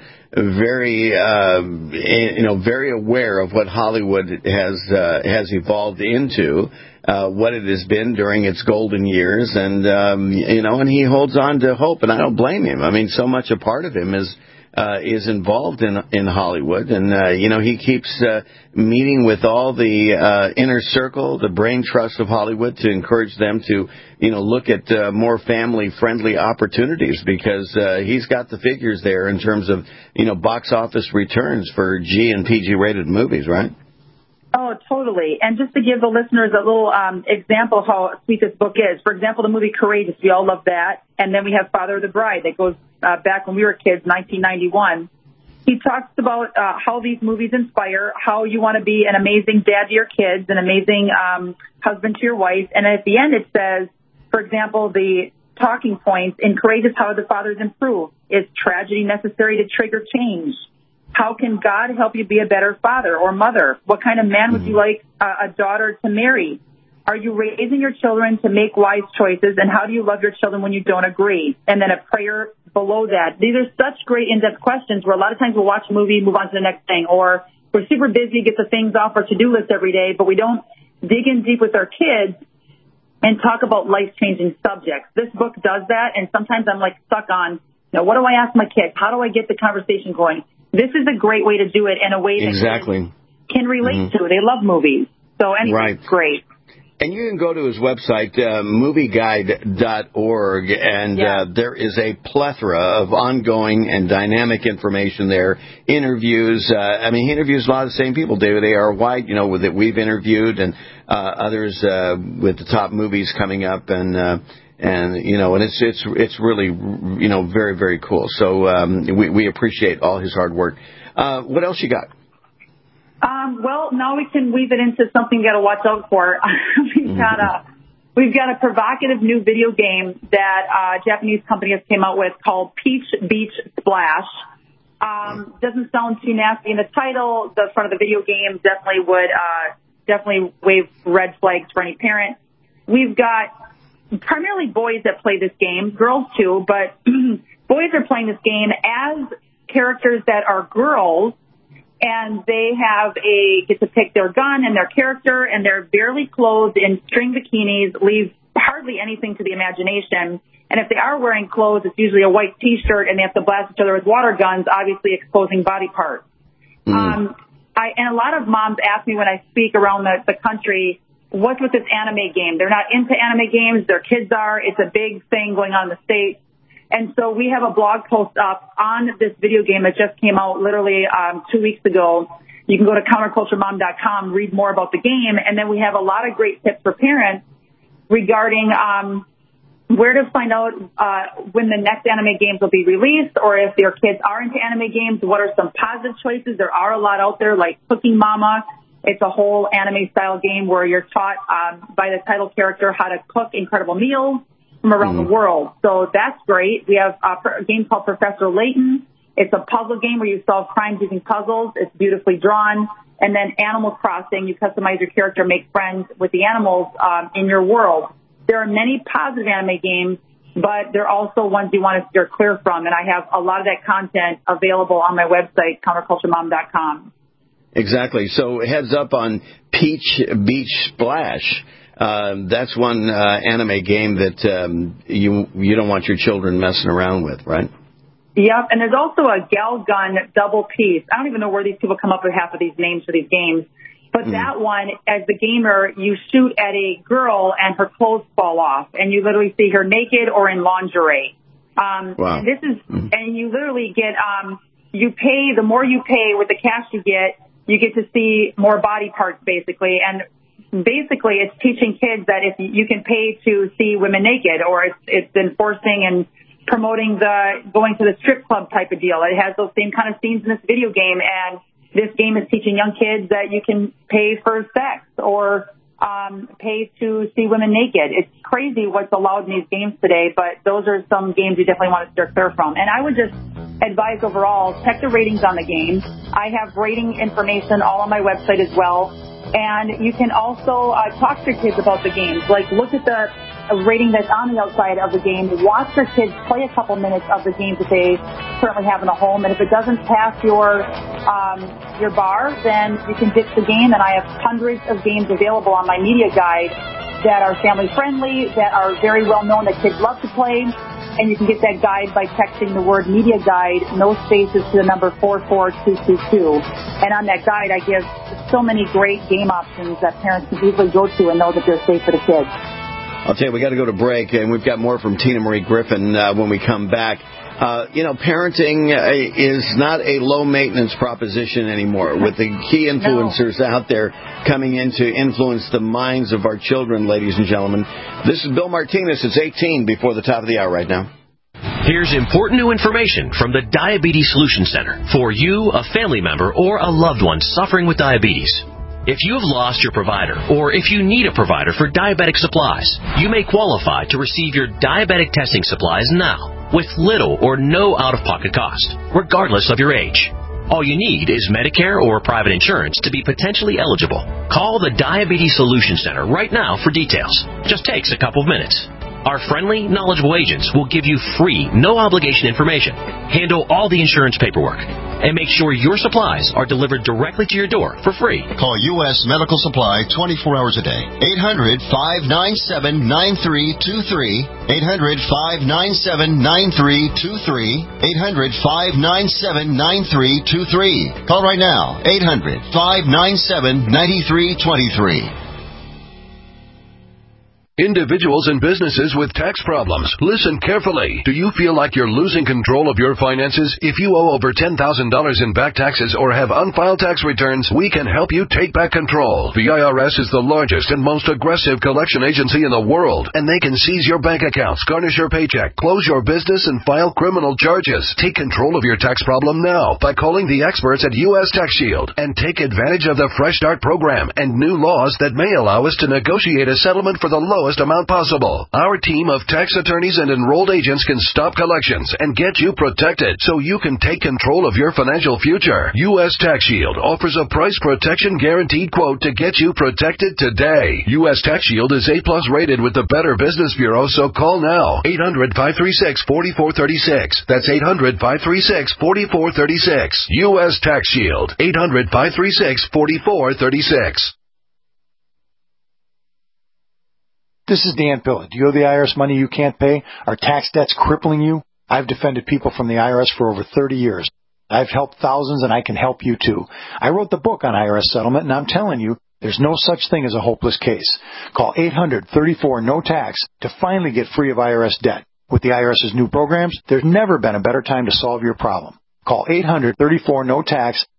very uh, you know very aware of what Hollywood has uh, has evolved into, uh, what it has been during its golden years, and um, you know, and he holds on to hope. And I don't blame him. I mean, so much a part of him is. Uh, is involved in in Hollywood, and uh, you know he keeps uh, meeting with all the uh, inner circle, the brain trust of Hollywood, to encourage them to you know look at uh, more family friendly opportunities, because uh, he's got the figures there in terms of you know box office returns for G and P G rated movies, right? Oh, totally. And just to give the listeners a little um, example of how sweet this book is. For example, the movie Courageous, we all love that. And then we have Father of the Bride that goes uh, back when we were kids, nineteen ninety-one. He talks about uh, how these movies inspire, how you want to be an amazing dad to your kids, an amazing um, husband to your wife. And at the end it says, for example, the talking points in Courageous, how the fathers improve. Is tragedy necessary to trigger change? How can God help you be a better father or mother? What kind of man would you like uh, a daughter to marry? Are you raising your children to make wise choices? And how do you love your children when you don't agree? And then a prayer below that. These are such great in-depth questions where a lot of times we'll watch a movie, move on to the next thing, or we're super busy, get the things off our to-do list every day, but we don't dig in deep with our kids and talk about life-changing subjects. This book does that, and sometimes I'm like stuck on, you know, what do I ask my kids? How do I get the conversation going? This is a great way to do it in a way that exactly. can relate mm-hmm. to. They love movies. So anyway, right. It's great. And you can go to his website, uh, movie guide dot org, and yeah. uh, there is a plethora of ongoing and dynamic information there. Interviews. Uh, I mean, he interviews a lot of the same people, David A R. White, you know, that we've interviewed, and uh, others uh, with the top movies coming up, and uh, and you know, and it's it's it's really you know very very cool. So um, we we appreciate all his hard work. Uh, what else you got? Um, well, now we can weave it into something you got to watch out for. we've got a we've got a provocative new video game that a Japanese company has came out with called Peach Beach Splash. Um, doesn't sound too nasty in the title. The front of the video game definitely would uh, definitely wave red flags for any parent. We've got primarily boys that play this game, girls too, but boys are playing this game as characters that are girls. And they have a, get to pick their gun and their character, and they're barely clothed in string bikinis, leave hardly anything to the imagination. And if they are wearing clothes, it's usually a white T-shirt, and they have to blast each other with water guns, obviously exposing body parts. Mm. Um, I, and a lot of moms ask me when I speak around the, the country, what's with this anime game? They're not into anime games. Their kids are. It's a big thing going on in the States. And so we have a blog post up on this video game that just came out literally um, two weeks ago You can go to counterculture mom dot com, read more about the game, and then we have a lot of great tips for parents regarding um, where to find out uh, when the next anime games will be released, or if their kids are into anime games, what are some positive choices? There are a lot out there, like Cooking Mama. It's a whole anime-style game where you're taught um, by the title character how to cook incredible meals from around mm-hmm. the world. So that's great. We have a game called Professor Layton. It's a puzzle game where you solve crimes using puzzles. It's beautifully drawn. And then Animal Crossing, you customize your character, make friends with the animals um, in your world. There are many positive anime games, but there are also ones you want to steer clear from. And I have a lot of that content available on my website, counterculture mom dot com. Exactly. So heads up on Peach Beach Splash. Um, that's one uh, anime game that um, you you don't want your children messing around with, right? Yep. And there's also a Galgun Double Piece. I don't even know where these people come up with half of these names for these games. But mm. that one, as the gamer, you shoot at a girl and her clothes fall off, and you literally see her naked or in lingerie. Um, wow. And this is, mm. and you literally get, um, you pay, the more you pay with the cash you get, you get to see more body parts, basically. And basically, it's teaching kids that if you can pay to see women naked, or it's, it's enforcing and promoting the going to the strip club type of deal. It has those same kind of scenes in this video game, and this game is teaching young kids that you can pay for sex or um, pay to see women naked. It's crazy what's allowed in these games today, but those are some games you definitely want to steer clear from. And I would just advise overall, check the ratings on the game. I have rating information all on my website as well. And you can also uh, talk to your kids about the games. Like, look at the rating that's on the outside of the game. Watch your kids play a couple minutes of the games that they currently have in a home. And if it doesn't pass your um, your bar, then you can ditch the game. And I have hundreds of games available on my media guide that are family-friendly, that are very well-known, that kids love to play. And you can get that guide by texting the word media guide, no spaces, to the number four four two two two. And on that guide, I give so many great game options that parents can easily go to and know that they're safe for the kids. I'll tell you, we got to go to break, and we've got more from Tina Marie Griffin uh, when we come back. Uh, you know, parenting uh, is not a low-maintenance proposition anymore, with the key influencers no. out there coming in to influence the minds of our children, ladies and gentlemen. This is Bill Martinez. It's eighteen before the top of the hour right now. Here's important new information from the Diabetes Solution Center for you, a family member, or a loved one suffering with diabetes. If you have lost your provider, or if you need a provider for diabetic supplies, you may qualify to receive your diabetic testing supplies now, with little or no out-of-pocket cost, regardless of your age. All you need is Medicare or private insurance to be potentially eligible. Call the Diabetes Solution Center right now for details. Just takes a couple of minutes. Our friendly, knowledgeable agents will give you free, no-obligation information, handle all the insurance paperwork, and make sure your supplies are delivered directly to your door for free. Call U S Medical Supply twenty-four hours a day. eight hundred, five nine seven, nine three two three. eight hundred, five nine seven, nine three two three. eight hundred, five nine seven, nine three two three. Call right now. eight hundred, five nine seven, nine three two three. Individuals and businesses with tax problems, listen carefully. Do you feel like you're losing control of your finances? If you owe over ten thousand dollars in back taxes or have unfiled tax returns, we can help you take back control. The I R S is the largest and most aggressive collection agency in the world, and they can seize your bank accounts, garnish your paycheck, close your business, and file criminal charges. Take control of your tax problem now by calling the experts at U S Tax Shield and take advantage of the Fresh Start program and new laws that may allow us to negotiate a settlement for the lowest amount possible. Our team of tax attorneys and enrolled agents can stop collections and get you protected so you can take control of your financial future. U S Tax Shield offers a price protection guaranteed quote to get you protected today. U S Tax Shield is A plus rated with the Better Business Bureau, so call now. eight hundred, five three six, four four three six. That's eight hundred, five three six, four four three six. U S Tax Shield. eight hundred, five three six, four four three six. This is Dan Pilla. Do you owe the I R S money you can't pay? Are tax debts crippling you? I've defended people from the I R S for over thirty years. I've helped thousands, and I can help you too. I wrote the book on I R S settlement, and I'm telling you, there's no such thing as a hopeless case. Call eight hundred, thirty-four, no tax to finally get free of I R S debt. With the I R S's new programs, there's never been a better time to solve your problem. Call eight hundred, thirty-four, no tax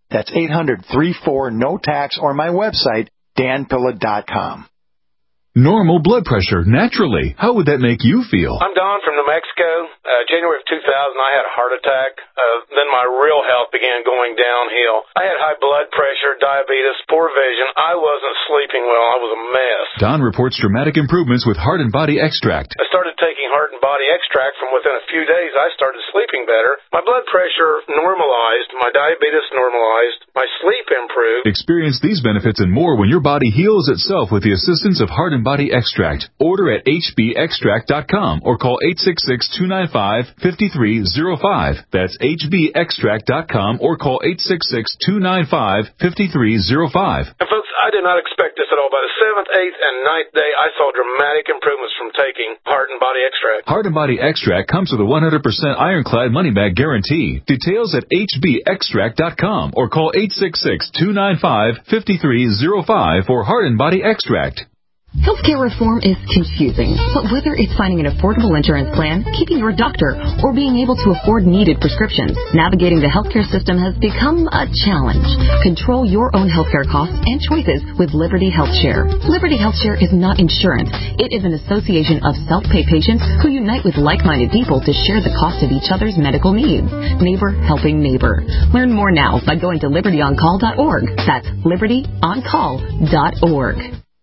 That's eight hundred, three four, N O T A X or my website, dan pilla dot com. Normal blood pressure, naturally. How would that make you feel? I'm Don from New Mexico. Uh, January of two thousand, I had a heart attack. Uh, then my real health began going downhill. I had high blood pressure, diabetes, poor vision. I wasn't sleeping well. I was a mess. Don reports dramatic improvements with Heart and Body Extract. I started taking Heart and Body Extract. From within a few days, I started sleeping better. My blood pressure normalized. My diabetes normalized. My sleep improved. Experience these benefits and more when your body heals itself with the assistance of Heart and Body Extract. Order at h b extract dot com or call eight six six, two nine five, five three zero five. That's h b extract dot com or call eight six six, two nine five, five three zero five. And folks, I did not expect this at all. By the seventh, eighth, and ninth day, I saw dramatic improvements from taking Heart and Body Extract. Heart and Body Extract comes with a one hundred percent ironclad money-back guarantee. Details at h b extract dot com or call eight six six, two nine five, five three zero five for Heart and Body Extract. Healthcare reform is confusing, but whether it's finding an affordable insurance plan, keeping your doctor, or being able to afford needed prescriptions, navigating the healthcare system has become a challenge. Control your own healthcare costs and choices with Liberty HealthShare. Liberty HealthShare is not insurance. It is an association of self-pay patients who unite with like-minded people to share the cost of each other's medical needs. Neighbor helping neighbor. Learn more now by going to liberty on call dot org. That's liberty on call dot org.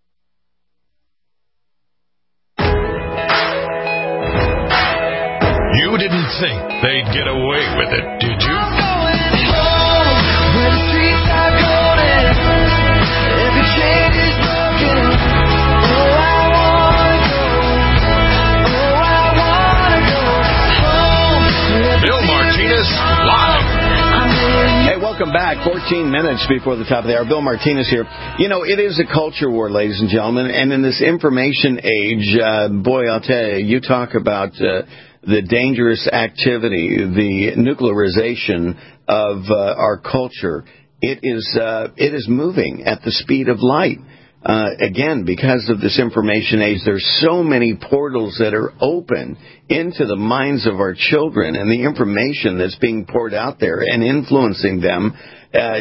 You didn't think they'd get away with it, did you? Bill Martinez, live. Hey, welcome back. fourteen minutes before the top of the hour. Bill Martinez here. You know, it is a culture war, ladies and gentlemen, and in this information age, uh, boy, I'll tell you, you talk about uh, the dangerous activity, the nuclearization of uh, our culture. It is uh, it is moving at the speed of light. Uh, again, because of this information age, there's so many portals that are open into the minds of our children, and the information that's being poured out there and influencing them. Uh,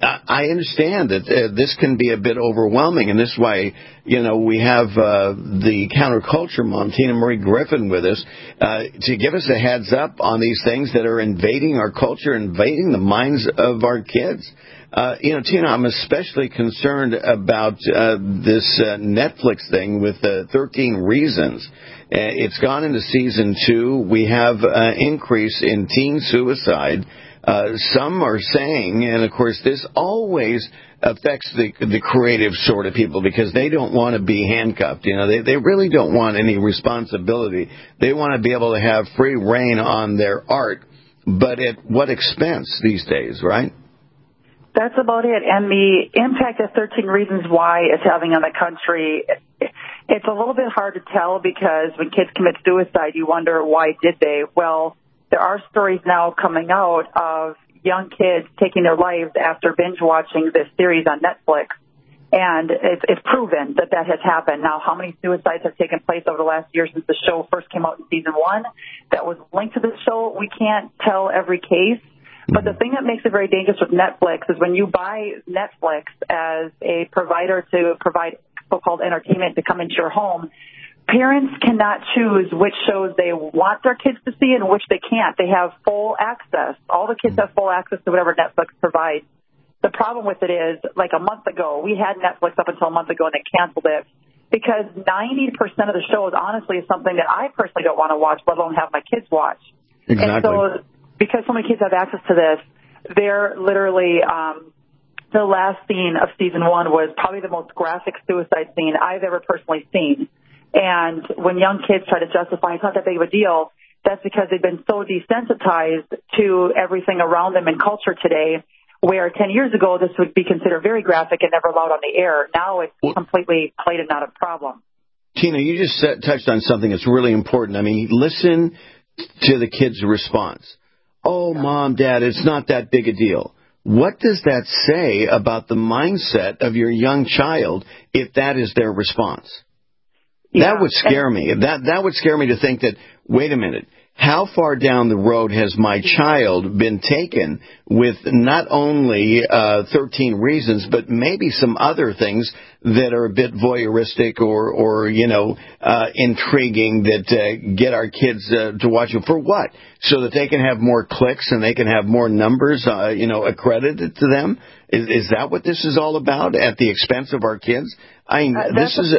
I understand that uh, this can be a bit overwhelming, and this is why, you know, we have uh, the counterculture mom, Tina Marie Griffin, with us uh, to give us a heads up on these things that are invading our culture, invading the minds of our kids. Uh, you know, Tina, I'm especially concerned about uh, this uh, Netflix thing with uh, thirteen Reasons. Uh, it's gone into season two. We have an increase in teen suicide. Uh, some are saying, and of course this always affects the the creative sort of people because they don't want to be handcuffed. You know, they, they really don't want any responsibility. They want to be able to have free reign on their art, but at what expense these days, right? That's about it. And the impact of thirteen Reasons Why it's having on the country, it's a little bit hard to tell because when kids commit suicide, you wonder why did they? Well, there are stories now coming out of young kids taking their lives after binge watching this series on Netflix. And it's, it's proven that that has happened. Now, how many suicides have taken place over the last year since the show first came out in season one that was linked to the show? We can't tell every case. But the thing that makes it very dangerous with Netflix is when you buy Netflix as a provider to provide so-called entertainment to come into your home, parents cannot choose which shows they want their kids to see and which they can't. They have full access. All the kids have full access to whatever Netflix provides. The problem with it is, like a month ago, we had Netflix up until a month ago and they canceled it because ninety percent of the shows, honestly, is something that I personally don't want to watch, let alone have my kids watch. Exactly. And so, because so many kids have access to this, they're literally, um, the last scene of season one was probably the most graphic suicide scene I've ever personally seen. And when young kids try to justify it's not that big of a deal, that's because they've been so desensitized to everything around them in culture today, where ten years ago this would be considered very graphic and never allowed on the air. Now it's well, completely played and not a problem. Tina, you just set, touched on something that's really important. I mean, listen to the kid's response. Oh, Mom, Dad, it's not that big a deal. What does that say about the mindset of your young child if that is their response? Yeah. That would scare me. That that would scare me to think that, wait a minute, how far down the road has my child been taken with not only uh, thirteen Reasons, but maybe some other things that are a bit voyeuristic or, or you know, uh, intriguing that uh, get our kids uh, to watch it. For what? So that they can have more clicks and they can have more numbers, uh, you know, accredited to them? Is, is that what this is all about at the expense of our kids? I mean, Uh, this is...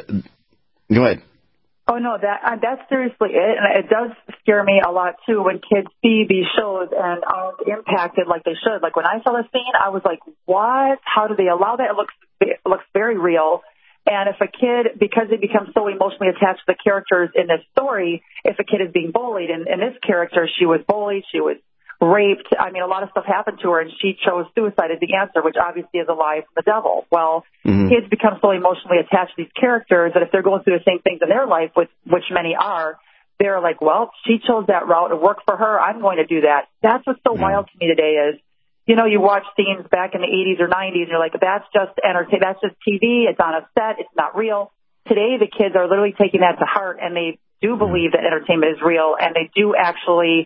A, go ahead. Oh, no, that uh, that's seriously it. And it does scare me a lot, too, when kids see these shows and aren't impacted like they should. Like, when I saw the scene, I was like, what? How do they allow that? It looks, it looks very real. And if a kid, because they become so emotionally attached to the characters in this story, if a kid is being bullied, and in this character, she was bullied, she was raped. I mean, a lot of stuff happened to her, and she chose suicide as the answer, which obviously is a lie from the devil. Well, mm-hmm. kids become so emotionally attached to these characters that if they're going through the same things in their life, which, which many are, they're like, well, she chose that route. It worked for her. I'm going to do that. That's what's so mm-hmm. wild to me today is, you know, you watch scenes back in the eighties or nineties, and you're like, that's just entertainment. That's just T V. It's on a set. It's not real. Today, the kids are literally taking that to heart, and they do believe that entertainment is real, and they do actually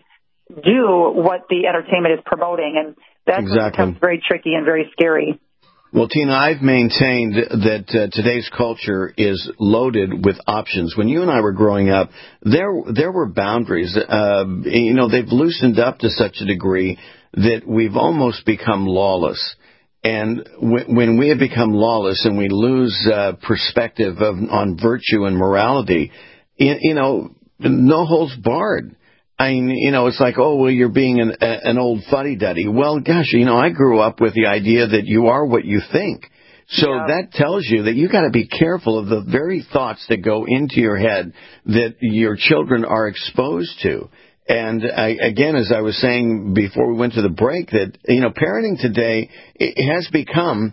do what the entertainment is promoting, and that exactly. becomes very tricky and very scary. Well, Tina, I've maintained that uh, today's culture is loaded with options. When you and I were growing up, there there were boundaries. Uh, you know, they've loosened up to such a degree that we've almost become lawless. And w- when we have become lawless and we lose uh, perspective of, on virtue and morality, you, you know, no holds barred. I mean, you know, it's like, oh, well, you're being an, an old fuddy-duddy. Well, gosh, you know, I grew up with the idea that you are what you think. So yeah. that tells you that you got to be careful of the very thoughts that go into your head that your children are exposed to. And I, again, as I was saying before we went to the break, that, you know, parenting today it has become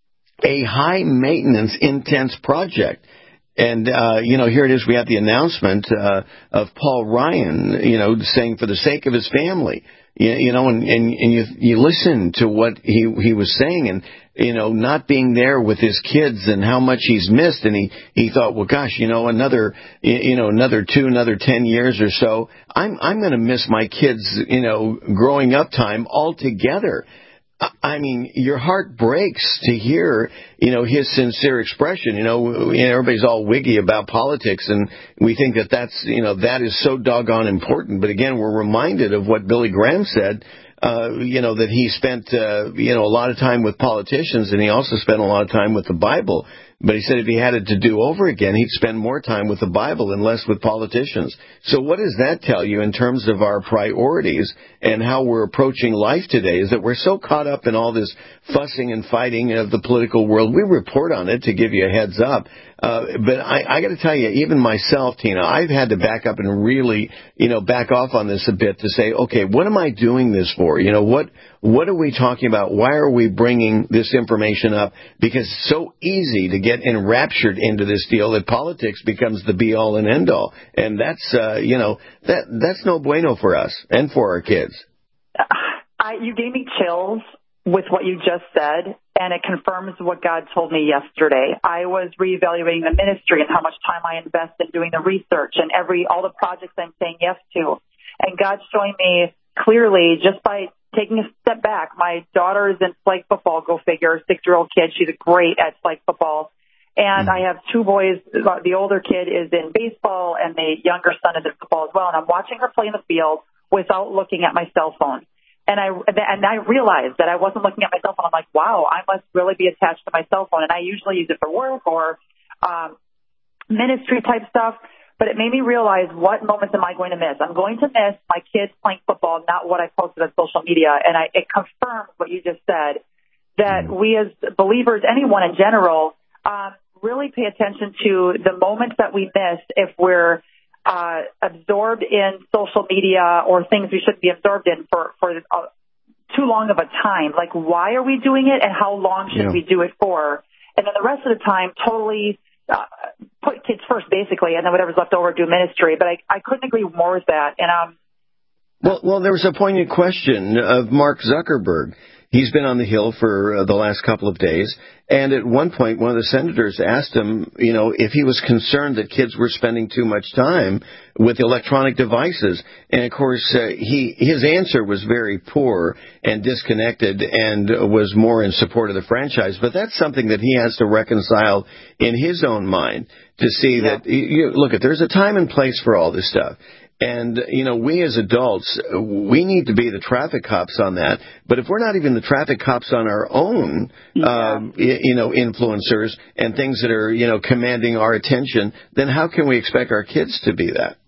a high-maintenance, intense project. And, uh, you know, here it is. We have the announcement uh, of Paul Ryan, you know, saying for the sake of his family, you, you know, and, and, and you, you listen to what he, he was saying and, you know, not being there with his kids and how much he's missed. And he, he thought, well, gosh, you know, another, you know, another two, another ten years or so, I'm, I'm going to miss my kids, you know, growing up time altogether. I mean, your heart breaks to hear, you know, his sincere expression. You know, everybody's all wiggy about politics, and we think that that's, you know, that is so doggone important. But again, we're reminded of what Billy Graham said, uh, you know, that he spent, uh, you know, a lot of time with politicians, and he also spent a lot of time with the Bible. But he said if he had it to do over again, he'd spend more time with the Bible and less with politicians. So what does that tell you in terms of our priorities and how we're approaching life today? Is that we're so caught up in all this fussing and fighting of the political world. We report on it to give you a heads up. Uh, but I, I got to tell you, even myself, Tina, I've had to back up and really, you know, back off on this a bit to say, okay, what am I doing this for? You know, what what are we talking about? Why are we bringing this information up? Because it's so easy to get enraptured into this deal that politics becomes the be-all and end-all. And that's, uh, you know, that that's no bueno for us and for our kids. I, you gave me chills with what you just said, and it confirms what God told me yesterday. I was reevaluating the ministry and how much time I invest in doing the research and every all the projects I'm saying yes to. And God's showing me clearly, just by taking a step back, my daughter is in flag football, go figure, six-year-old kid. She's great at flag football. And I have two boys. The older kid is in baseball, and the younger son is in football as well. And I'm watching her play in the field without looking at my cell phone. And I and I realized that I wasn't looking at my cell phone. I'm like, wow, I must really be attached to my cell phone. And I usually use it for work or um, ministry type stuff. But it made me realize, what moments am I going to miss? I'm going to miss my kids playing football, not what I posted on social media. And I, it confirms what you just said, that we as believers, anyone in general, um, really pay attention to the moments that we miss if we're uh, absorbed in social media or things we shouldn't be absorbed in for, for uh, too long of a time. Like, why are we doing it and how long should yeah. we do it for? And then the rest of the time, totally uh, put kids first, basically, and then whatever's left over, do ministry. But I, I couldn't agree more with that. And um, Well, well, there was a poignant question of Mark Zuckerberg. He's been on the Hill for uh, the last couple of days, and at one point, one of the senators asked him, you know, if he was concerned that kids were spending too much time with electronic devices. And of course, uh, he his answer was very poor and disconnected, and was more in support of the franchise. But that's something that he has to reconcile in his own mind to see yeah. that you look at. There's a time and place for all this stuff. And, you know, we as adults, we need to be the traffic cops on that. But if we're not even the traffic cops on our own, yeah. um, you know, influencers and things that are, you know, commanding our attention, then how can we expect our kids to be that?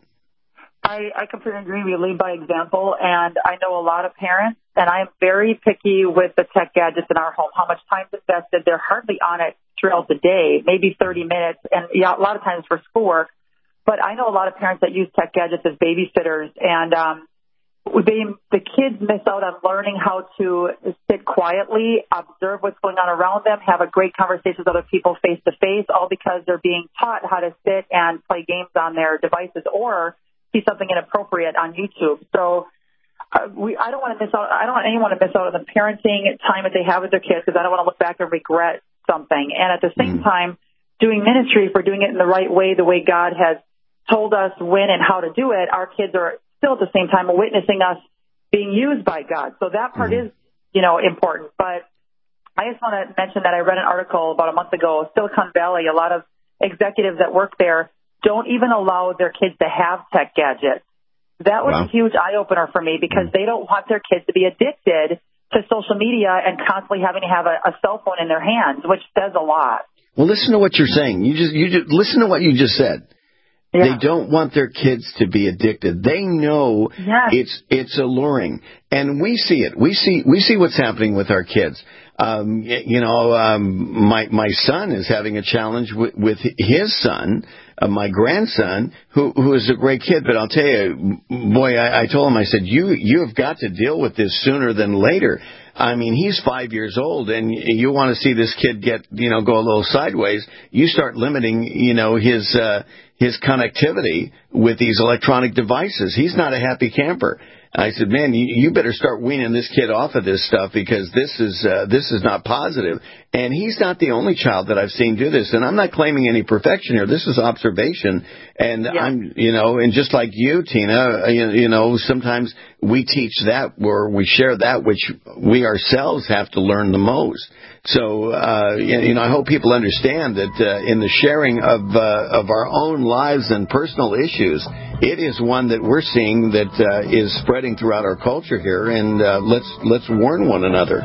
I, I completely agree. We lead by example. And I know a lot of parents, and I am very picky with the tech gadgets in our home, how much time is invested. They're hardly on it throughout the day, maybe thirty minutes. And yeah, a lot of times for schoolwork. But I know a lot of parents that use tech gadgets as babysitters, and um, they, the kids miss out on learning how to sit quietly, observe what's going on around them, have a great conversation with other people face to face, all because they're being taught how to sit and play games on their devices or see something inappropriate on YouTube. So uh, we, I don't want to miss out. I don't want anyone to miss out on the parenting time that they have with their kids, because I don't want to look back and regret something. And at the same time, doing ministry, if we're doing it in the right way, the way God has told us when and how to do it, our kids are still at the same time witnessing us being used by God. So that part mm-hmm. is, you know, important. But I just want to mention that I read an article about a month ago, Silicon Valley, a lot of executives that work there don't even allow their kids to have tech gadgets. That was wow. a huge eye-opener for me, because they don't want their kids to be addicted to social media and constantly having to have a, a cell phone in their hands, which says a lot. Well, listen to what you're saying. You just, you just listen to what you just said. Yeah. They don't want their kids to be addicted. They know yes. it's it's alluring, and we see it. We see we see what's happening with our kids. Um, you know, um, my my son is having a challenge with, with his son, uh, my grandson, who who is a great kid. But I'll tell you, boy, I, I told him, I said, you you have got to deal with this sooner than later. I mean, he's five years old, and you want to see this kid get, you know, go a little sideways. You start limiting, you know, his uh, his connectivity with these electronic devices. He's not a happy camper. I said, man, you, you better start weaning this kid off of this stuff, because this is uh, this is not positive. And he's not the only child that I've seen do this. And I'm not claiming any perfection here. This is observation. And yeah. I'm, you know, and just like you, Tina, you, you know, sometimes we teach that, or we share that which we ourselves have to learn the most. So, uh, you know, I hope people understand that uh, in the sharing of uh, of our own lives and personal issues, it is one that we're seeing that uh, is spreading throughout our culture here, and uh, let's let's warn one another.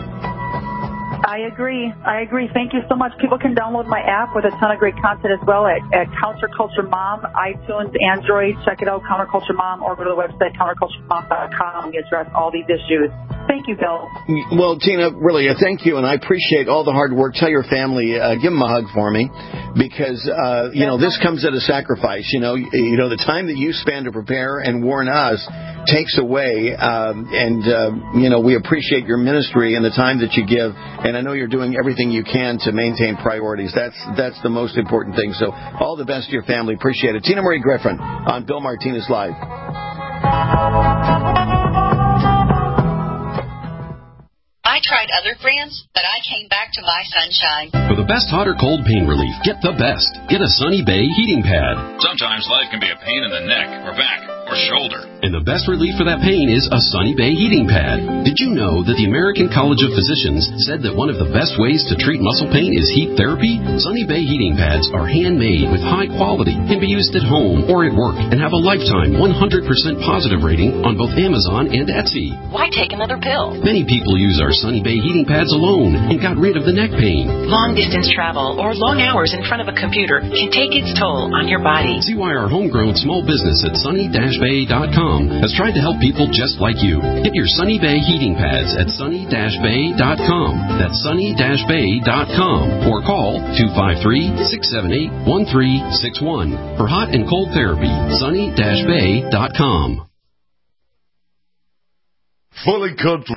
I agree. I agree. Thank you so much. People can download my app with a ton of great content as well at, at Counterculture Mom, iTunes, Android. Check it out, Counterculture Mom, or go to the website, counterculture mom dot com. We address all these issues. Thank you, Bill. Well, Tina, really, uh, thank you, and I appreciate all the hard work. Tell your family, uh, give them a hug for me, because, uh, you know, this comes at a sacrifice. You know, you know, the time that you spend to prepare and warn us takes away, um, and, uh, you know, we appreciate your ministry and the time that you give, and I know you're doing everything you can to maintain priorities. That's that's the most important thing. So all the best to your family. Appreciate it. Tina Marie Griffin on Bill Martinez Live. I tried other brands, but I came back to my Sunshine. For the best hot or cold pain relief, get the best. Get a Sunny Bay heating pad. Sometimes life can be a pain in the neck or back or shoulder. And the best relief for that pain is a Sunny Bay heating pad. Did you know that the American College of Physicians said that one of the best ways to treat muscle pain is heat therapy? Sunny Bay heating pads are handmade with high quality, can be used at home or at work, and have a lifetime one hundred percent positive rating on both Amazon and Etsy. Why take another pill? Many people use our Sunny Bay heating pads alone and got rid of the neck pain. Long distance travel or long hours in front of a computer can take its toll on your body. See why our homegrown small business at sunny dash bay dot com has tried to help people just like you. Get your Sunny Bay heating pads at sunny dash bay dot com. That's sunny dash bay dot com. Or call two five three, six seven eight, one three six one. For hot and cold therapy, sunny dash bay dot com. Fully country.